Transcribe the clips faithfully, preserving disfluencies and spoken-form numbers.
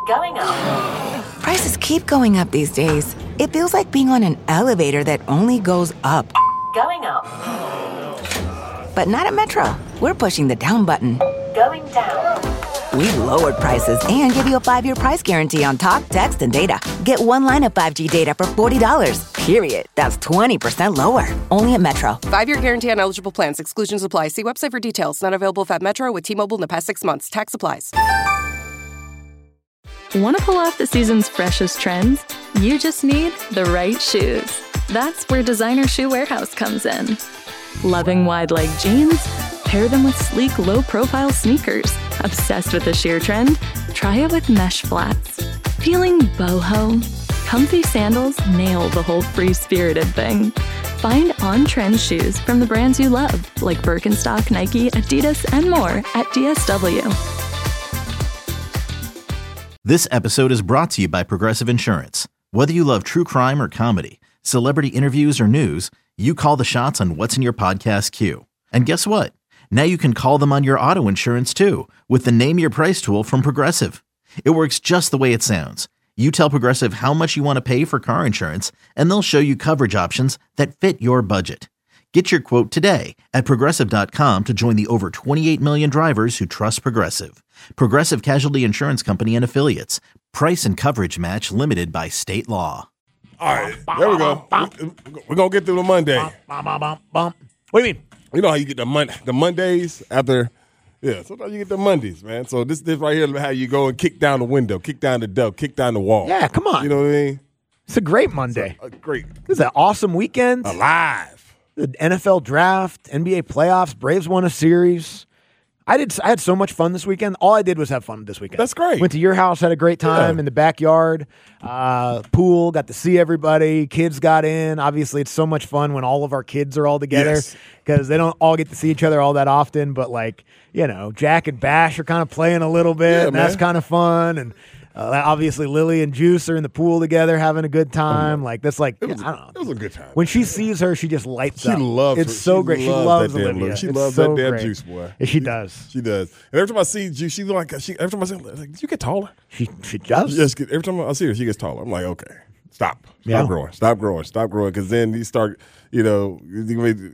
Going up. Prices keep going up these days. It feels like being on an elevator that only goes up. Going up. But not at Metro. We're pushing the down button. Going down. We've lowered prices and give you a five-year price guarantee on talk, text, and data. Get one line of five G data for forty dollars. Period. That's twenty percent lower. Only at Metro. Five-year guarantee on eligible plans. Exclusions apply. See website for details. Not available if at Metro with T-Mobile in the past six months. Tax applies. Want to pull off the season's freshest trends? You just need the right shoes. That's where Designer Shoe Warehouse comes in. Loving wide-leg jeans? Pair them with sleek, low-profile sneakers. Obsessed with the sheer trend? Try it with mesh flats. Feeling boho? Comfy sandals nail the whole free-spirited thing. Find on-trend shoes from the brands you love, like Birkenstock, Nike, Adidas, and more at D S W. This episode is brought to you by Progressive Insurance. Whether you love true crime or comedy, celebrity interviews or news, you call the shots on what's in your podcast queue. And guess what? Now you can call them on your auto insurance too with the Name Your Price tool from Progressive. It works just the way it sounds. You tell Progressive how much you want to pay for car insurance, and they'll show you coverage options that fit your budget. Get your quote today at Progressive dot com to join the over twenty-eight million drivers who trust Progressive. Progressive Casualty Insurance Company and Affiliates. Price and coverage match limited by state law. All right, there we go. We're going to get through the Monday. What do you mean? You know how you get the mon- the Mondays after, yeah, sometimes you get the Mondays, man. So this this right here is how you go and kick down the window, kick down the door, kick down the wall. Yeah, come on. You know what I mean? It's a great Monday. A, a great. This is an awesome weekend. Alive. The N F L draft, N B A playoffs, Braves won a series. I did. I had so much fun this weekend. All I did was have fun this weekend. That's great. Went to your house, had a great time Yeah. in the backyard. Uh, pool, got to see everybody. Kids got in. Obviously, it's so much fun when all of our kids are all together because Yes. they don't all get to see each other all that often. But like, you know, Jack and Bash are kind of playing a little bit, Yeah, and that's man. kind of fun. And uh, obviously, Lily and Juice are in the pool together having a good time. Like that's like, It was, I don't know. it was a good time. When she sees her, she just lights She up. loves It's her. so She great. She loves loves that damn Olivia. Lily. She It's loves so that damn great. Juice, boy. Yeah, she does. She does. And every time I see Juice, she's like, she, every time I see her, like, did you get taller? She she does. She just get, every time I see her, she gets taller. I'm like, okay, stop. Stop Yeah. growing. Stop growing. Stop growing. Because then you start, you know, you,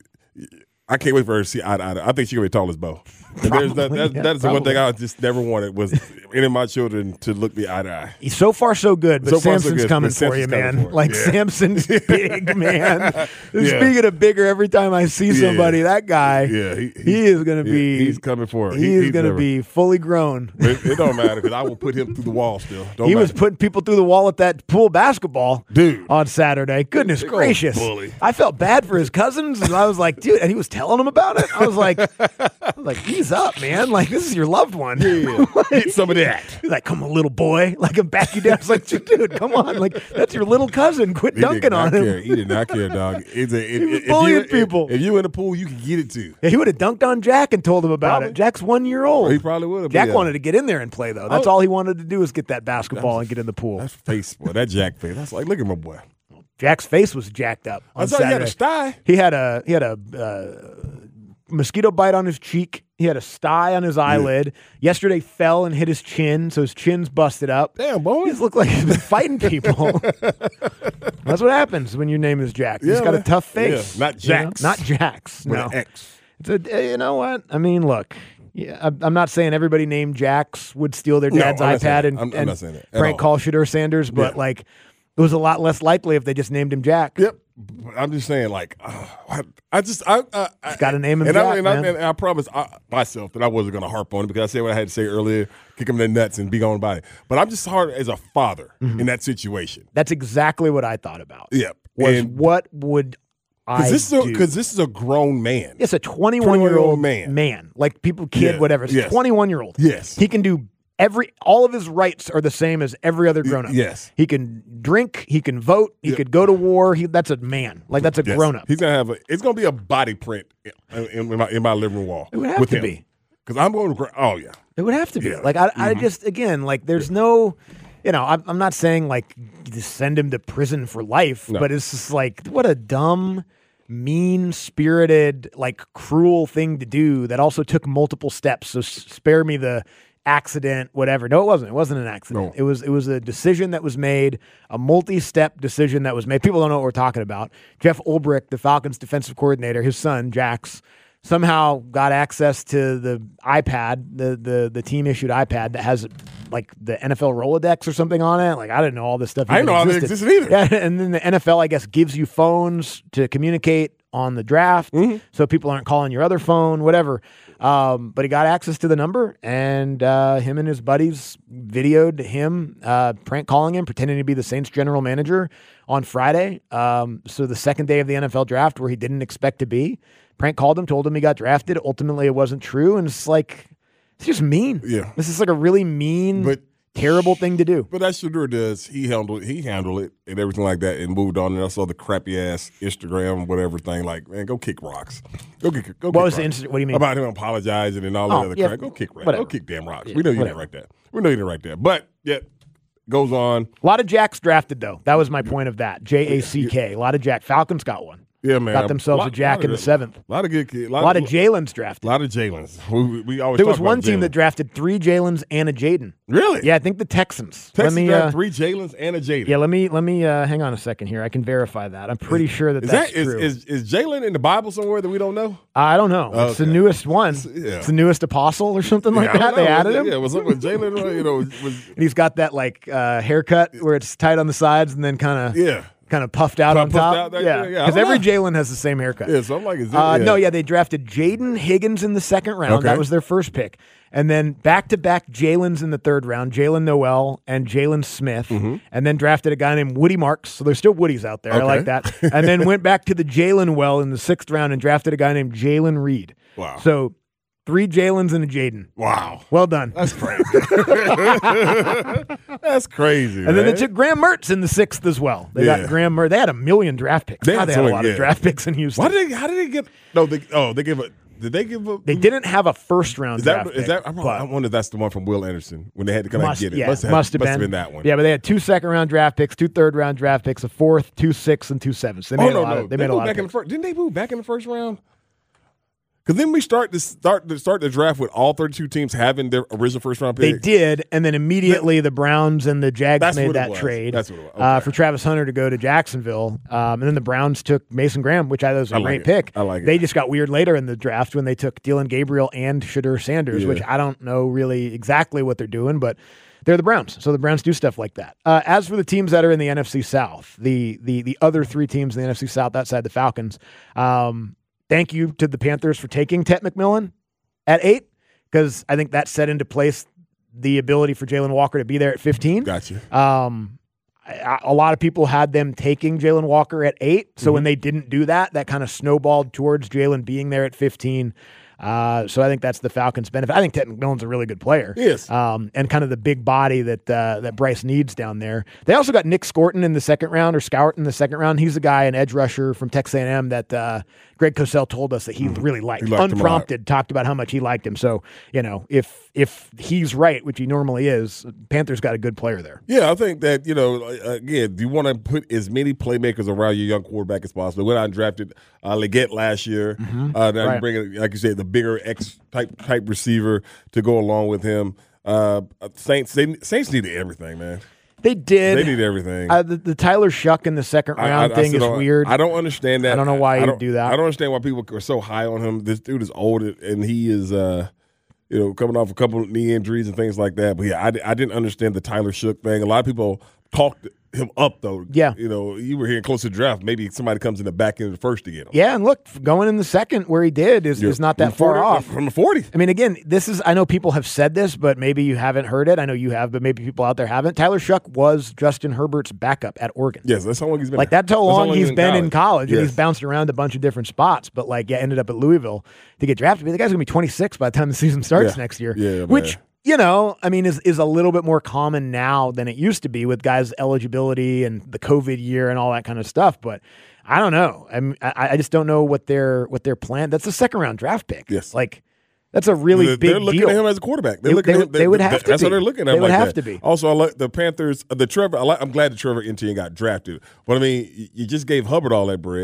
I can't wait for her to see eye to eye. I think she's going to be tall as Bo. And there's that, that, yeah, that is the one probably. thing I just never wanted was any of my children to look me eye to eye. So far, so good, but So far, so Samson's good, coming but for you, Samson's coming man. for it. Like, Yeah. Samson's big, man. Yeah. Speaking of bigger, every time I see Yeah. somebody, that guy, Yeah, he, he is going to he- be. He's coming for her. He, He- is he's going to never- be fully grown. It, it don't matter because I will put him through the wall still. Don't He matter. was putting people through the wall at that pool basketball Dude. on Saturday. Goodness Big old gracious. bully. I felt bad for his cousins, and I was like, dude, and he was telling them about it. I was like, I was like, ease up, man. Like, this is your loved one. Yeah. Get some of that. He's like, come on, little boy. Like, I'm back you down. I was like, dude, come on. Like, that's your little cousin. Quit He did dunking not on care. him. He did not care, dog. It's a, it, He was if bullying you- if- people. If, you in the pool, you can get it too. Yeah, he would have dunked on Jack and told him about Probably. it. Jack's one year old. He probably would have. Jack wanted to get in there and play, though. That's Oh. all he wanted to do was get that basketball and get in the pool. That's face, boy. That Jack face. That's like, look at my boy. Jack's face was jacked up on I saw he had Saturday. a sty. He had a he had a uh, mosquito bite on his cheek. He had a sty on his eyelid. Yesterday fell and hit his chin, so his chin's busted up. Damn, boy. He just looked like he's been fighting people. That's what happens when your name is Jack. He's Yeah, got a man. tough face. Yeah, not you know? Jax. Not Jax. With No. an X. It's a, uh, you know what? I mean, look. Yeah, I'm- I'm not saying everybody named Jax would steal their No, dad's I'm not saying iPad that. and, I'm- I'm and not saying that at Frank all. Kalshiter or Sanders, but Yeah. like it was a lot less likely if they just named him Jack. Yep. I'm just saying, like, uh, I, I just, I, I, He's gotta name him and Jack, I, and I, man. and I promised I, myself that I wasn't going to harp on it because I said what I had to say earlier, kick him in the nuts and be gone by it. But I'm just hard as a father Mm-hmm. in that situation. That's exactly what I thought about. Yep. Was And- what would I Because this, is a- do? 'cause this is a grown man. It's a twenty-one-year-old man. man. Like people, kid, Yeah, whatever. It's yes. a twenty-one-year-old. Yes. He can do every, all of his rights are the same as every other grown-up. yes. He can drink. He can vote. He Yeah. could go to war. He, that's a man. Like that's a Yes. grown-up. He's gonna have a. It's gonna be a body print in, in my in my living room wall. It would have with to him. be. Because I'm going to. gra- Oh yeah. It would have to be. Yeah. Like I, I Mhm. just again, like there's no, you know, I'm, I'm not saying like just send him to prison for life, No. but it's just like what a dumb, mean spirited, like cruel thing to do that also took multiple steps. So s- spare me the accident, whatever. No, it wasn't. It wasn't an accident. No. It was it was a decision that was made, a multi-step decision that was made. People don't know what we're talking about. Jeff Ulbrich, the Falcons defensive coordinator, his son, Jax, somehow got access to the iPad, the the the team issued iPad that has like the N F L Rolodex or something on it. Like I didn't know all this stuff. I didn't know all this existed. existed either. Yeah, and then the N F L, I guess, gives you phones to communicate on the draft, Mm-hmm. so people aren't calling your other phone, whatever. Um, but he got access to the number, and uh, him and his buddies videoed him uh, prank calling him, pretending to be the Saints general manager on Friday. Um, so the second day of the N F L draft, where he didn't expect to be, prank called him, told him he got drafted. Ultimately, it wasn't true, and it's like it's just mean. Yeah. This is like a really mean, But- terrible thing to do. But as Shedeur does, he handled he handled it and everything like that, and moved on. And I saw the crappy ass Instagram whatever thing. Like, man, go kick rocks. Go kick. Go What kick was the rocks. incident? What do you mean? About him apologizing and all Oh, that other yeah, crap? Go kick rocks. whatever. Go kick damn rocks. Yeah, we know you whatever. didn't write that. We know you didn't write that. But yeah, goes on. A lot of Jacks drafted, though. That was my point of that. J A C K. A lot of Jack. Falcons got one. Yeah, man. Got themselves lot- a Jack lot in the of- seventh. A lot of good kids. A lot of Jalen's drafted. A lot of Jalen's. We, we always There talk was one about team Jalen. that drafted three Jalen's and a Jaden. Really? Yeah, I think the Texans. Texas let me, drafted uh, three Jalen's and a Jaden. yeah, let me let me uh, hang on a second here. I can verify that. I'm pretty sure that Is that's that is, true. is is Jalen in the Bible somewhere that we don't know? I don't know. It's the Okay. newest one. yeah. It's the newest apostle or something like Yeah, I that. don't They know. added Was him. it- Yeah, was up with Jalen? You know, was, was And he's got that like uh, haircut where it's tight on the sides and then kind of yeah. kind of puffed out on Puffed top. out there? yeah, Yeah, yeah. I because don't every know. Jalen has the same haircut. Yeah, so I'm like, is that, Uh, yeah. No, yeah, they drafted Jaden Higgins in the second round. Okay. That was their first pick. And then back-to-back Jalen's in the third round, Jalen Noel and Jalen Smith, Mm-hmm. and then drafted a guy named Woody Marks. So there's still Woodies out there. I Okay. like that. And then went back to the Jalen well in the sixth round and drafted a guy named Jalen Reed. Wow. So three Jalen's and a Jaden. Wow. Well done. That's crazy. That's crazy. And then man. they took Graham Mertz in the sixth as well. They Yeah. got Graham Mertz. They had a million draft picks. They God, had they had a so- lot yeah. of draft picks in Houston. Why did they? How did they get? No, they. Oh, they give a. Did they give a? They didn't have a first round Is that? draft Is pick, that? I, but- I wonder if that's the one from Will Anderson when they had to kind of Must, get it. yeah, must have, must have been. been that one. Yeah, but they had two second round draft picks, two third round draft picks, a fourth, two sixths, and two sevenths. They made Oh a no, lot no. of, they made a moved lot back of in the picks. first. Didn't they move back in the first round? Because then we start to start to start the draft with all thirty-two teams having their original first round They pick. did, and then immediately the Browns and the Jags That's made what it that was. trade That's what it was. uh, Okay. for Travis Hunter to go to Jacksonville. Um, and then the Browns took Mason Graham, which I thought was a I like great it. pick. I like it. They just got weird later in the draft when they took Dylan Gabriel and Shedeur Sanders, Yeah. which I don't know really exactly what they're doing, but they're the Browns. So the Browns do stuff like that. Uh, as for the teams that are in the N F C South, the the the other three teams in the N F C South outside the Falcons, um, thank you to the Panthers for taking Tet McMillan at eight, because I think that set into place the ability for Jalen Walker to be there at fifteen. Gotcha. Um, I, a lot of people had them taking Jalen Walker at eight. So when they didn't do that, that kind of snowballed towards Jalen being there at fifteen. Uh, so I think that's the Falcons' benefit. I think Tet McMillan's a really good player. Yes. Um, and kind of the big body that uh, that Bryce needs down there. They also got Nick Scorton in the second round, or Scout in the second round. He's a guy, an edge rusher from Texas A and M that uh, Greg Cosell told us that he really liked. He liked him a lot. Unprompted, talked about how much he liked him. So, you know, if if he's right, which he normally is, Panthers got a good player there. Yeah, I think that, you know, uh, again, you want to put as many playmakers around your young quarterback as possible. When I drafted uh, Leggett last year, uh, now Right. you bring, in, like you said, the bigger X type type receiver to go along with him. Uh, Saints, they, Saints needed everything, man. They did. They need everything. Uh, the, the Tyler Shuck in the second I- round I- I thing still is don't- weird. I don't understand that. I don't know why I you don't- do that. I don't understand why people are so high on him. This dude is old, and he is, uh, you know, coming off a couple of knee injuries and things like that. But yeah, I, I didn't understand the Tyler Shook thing. A lot of people talked him up, though. Yeah. You know, you were hearing close to the draft. Maybe somebody comes in the back end of the first to get him. Yeah, and look, going in the second where he did is, is not that From far forty off. From the forty. I mean, again, this is, I know people have said this, but maybe you haven't heard it. I know you have, but maybe people out there haven't. Tyler Shuck was Justin Herbert's backup at Oregon. Yes, that's how long he's been. Like, that's how long he's been in college, and Yes. he's bounced around a bunch of different spots, but like, yeah, ended up at Louisville to get drafted. But the guy's going to be twenty-six by the time the season starts Yeah. next year, Yeah, which, man. you know, I mean, is, is a little bit more common now than it used to be with guys' eligibility and the COVID year and all that kind of stuff. But I don't know. I mean, I, I just don't know what their what their plan. That's a second round draft pick. Yes. like that's a really they're, big they're looking deal. at him as a quarterback. They're They- looking they at him, would- they would have to That's be. what they're looking at. They him would like have that. to be. Also, I like the Panthers. The Trevor. I like, I'm glad that Trevor Etienne got drafted. But I mean, you- you just gave Hubbard all that bread,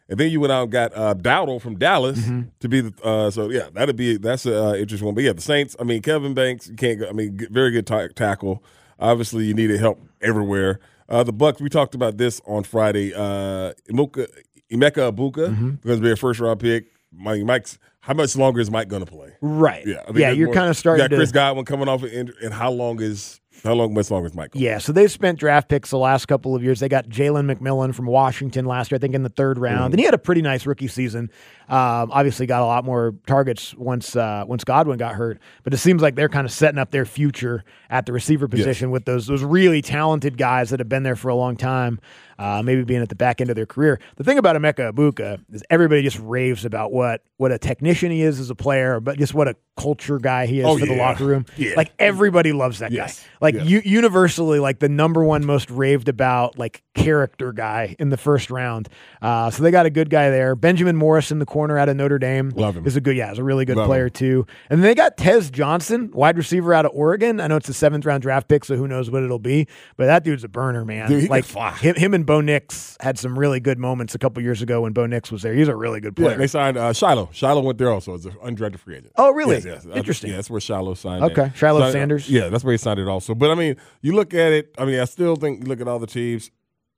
And then you went out and got uh, Dowdle from Dallas Mm-hmm. to be the uh, so yeah, that'd be that's an uh, interesting one. But yeah, the Saints. I mean, Kevin Banks, you can't go. I mean, very good t- tackle. Obviously, you needed help everywhere. Uh, the Bucs. We talked about this on Friday. Uh, Emeka Emeka Ibuka Mm-hmm. going to be a first round pick. Mike, Mike's. How much longer is Mike going to play? Right. Yeah. I think yeah, there's you're more- kind of starting You got to. Chris Godwin coming off an injury, and how long is how long? Much longer is Mike? Yeah, so they've spent draft picks the last couple of years. They got Jalen McMillan from Washington last year, I think, in the third round, Mm-hmm. and he had a pretty nice rookie season. Um, obviously, got a lot more targets once uh, once Godwin got hurt. But it seems like they're kind of setting up their future at the receiver position Yes. with those those really talented guys that have been there for a long time, uh, maybe being at the back end of their career. The thing about Emeka Ibuka is everybody just raves about what what a technician he is as a player, but just what a culture guy he is Oh, for the yeah. locker room. Yeah. Like everybody loves that Yes. guy. Like Yes. u- universally, like the number one most raved about like character guy in the first round. Uh, so they got a good guy there. Benjamin Morris in the corner out of Notre Dame. Love him. Is a good, yeah, is a really good Love player him. too. And then they got Tez Johnson, wide receiver out of Oregon. I know it's a seventh round draft pick, so who knows what it'll be. But that dude's a burner, man. Dude, he can like fly. Him, him and Bo Nix had some really good moments a couple years ago when Bo Nix was there. He's a really good Yeah, player. they signed uh, Shiloh. Shiloh went there also as an undrafted free agent. Oh, really? Yes, yes. Interesting. Yeah, that's where Shiloh signed. Okay. in. Shiloh Signed- Sanders? Yeah, that's where he signed it also. But I mean, you look at it. I mean, I still think you look at all the teams.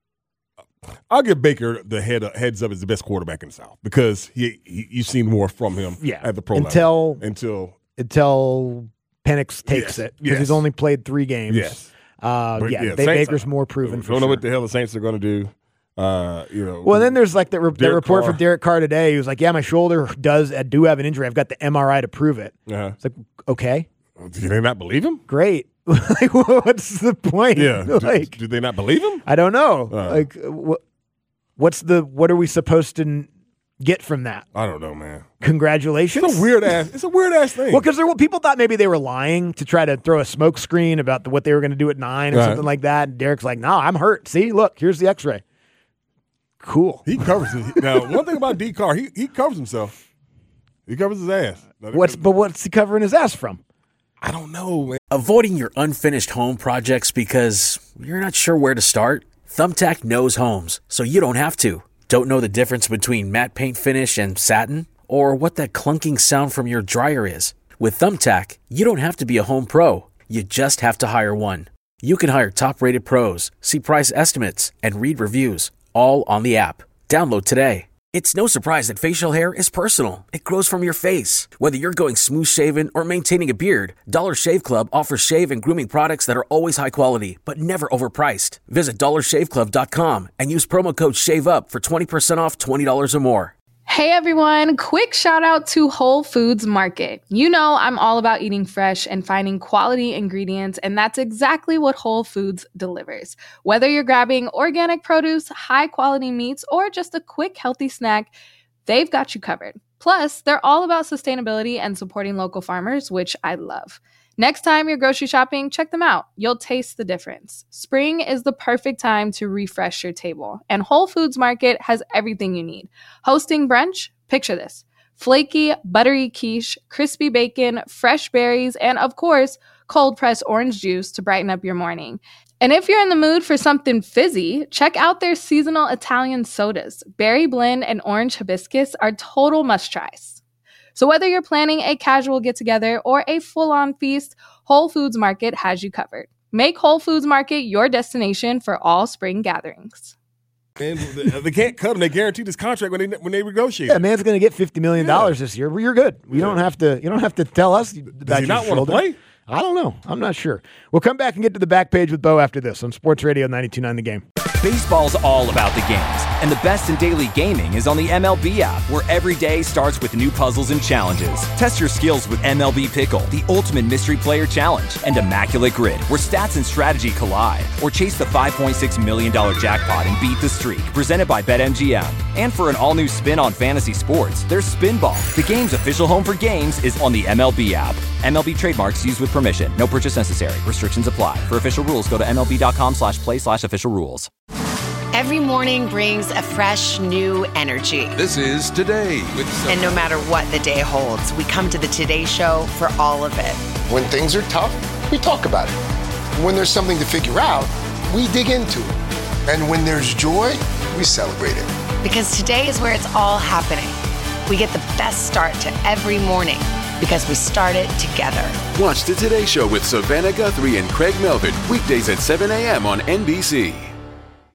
I'll give Baker the head heads up as the best quarterback in the South because he, he you've seen more from him Yeah. at the pro Until- level. Until until Penix takes Yes, it because yes. he's only played three games. yes, Uh, But, yeah, yeah, Ba- Saints- Baker's more proven for don't sure. know what the hell the Saints are going to do. Uh, you know. Well, then there's like that, re- that Derek report Carr. from Derek Carr today. He was like, "Yeah, my shoulder does I do have an injury. I've got the M R I to prove it." uh-huh. It's like, okay, Do they not believe him? great. Like, what's the point? Yeah. Do, like, do they not believe him? I don't know. Uh. like, what? What's the? What are we supposed to n- get from that? I don't know, man. Congratulations. It's a weird ass. It's a weird ass thing. Well, because people thought maybe they were lying to try to throw a smoke screen about the, what they were going to do at nine or Right. something like that. And Derek's like, "No, I'm hurt. See, look, here's the X-ray." Cool. He covers it. Now, one thing about D. Carr, he, he covers himself. He covers his ass. What's but what's he covering his ass from? I don't know, man. Avoiding your unfinished home projects because you're not sure where to start? Thumbtack knows homes, so you don't have to. Don't know the difference between matte paint finish and satin? Or what that clunking sound from your dryer is? With Thumbtack, you don't have to be a home pro. You just have to hire one. You can hire top-rated pros, see price estimates, and read reviews, all on the app. Download today. It's no surprise that facial hair is personal. It grows from your face. Whether you're going smooth shaven or maintaining a beard, Dollar Shave Club offers shave and grooming products that are always high quality, but never overpriced. Visit dollar shave club dot com and use promo code SHAVEUP for twenty percent off twenty dollars or more. Hey everyone, quick shout out to Whole Foods Market. You know I'm all about eating fresh and finding quality ingredients, and that's exactly what Whole Foods delivers. Whether you're grabbing organic produce, high quality meats, or just a quick healthy snack, they've got you covered. Plus, they're all about sustainability and supporting local farmers, which I love. Next time you're grocery shopping, check them out. You'll taste the difference. Spring is the perfect time to refresh your table, and Whole Foods Market has everything you need. Hosting brunch? Picture this. Flaky, buttery quiche, crispy bacon, fresh berries, and of course, cold-pressed orange juice to brighten up your morning. And if you're in the mood for something fizzy, check out their seasonal Italian sodas. Berry blend and orange hibiscus are total must-tries. So whether you're planning a casual get-together or a full-on feast, Whole Foods Market has you covered. Make Whole Foods Market your destination for all spring gatherings. And they, they can't cut him. They guaranteed this contract when they when they negotiate. Yeah, man's going to get fifty million dollars this year. Well, you're good. You don't have to. You don't have to tell us about Does he your not want to shoulder. play? I don't know. I'm not sure. We'll come back and get to the back page with Bo after this on Sports Radio ninety-two point nine The Game. Baseball's all about the games, and the best in daily gaming is on the M L B app, where every day starts with new puzzles and challenges. Test your skills with M L B Pickle, the ultimate mystery player challenge, and Immaculate Grid, where stats and strategy collide. Or chase the five point six million dollars jackpot and beat the streak, presented by BetMGM. And for an all-new spin on fantasy sports, there's Spinball. The game's official home for games is on the M L B app. M L B trademarks used with permission. No purchase necessary. Restrictions apply. For official rules, go to MLB.com slash play slash official rules. Every morning brings a fresh, new energy. This is Today with Sophie. And no matter what the day holds, we come to the Today Show for all of it. When things are tough, we talk about it. When there's something to figure out, we dig into it. And when there's joy, we celebrate it. Because today is where it's all happening. We get the best start to every morning because we start it together. Watch the Today Show with Savannah Guthrie and Craig Melvin weekdays at seven a.m. on N B C.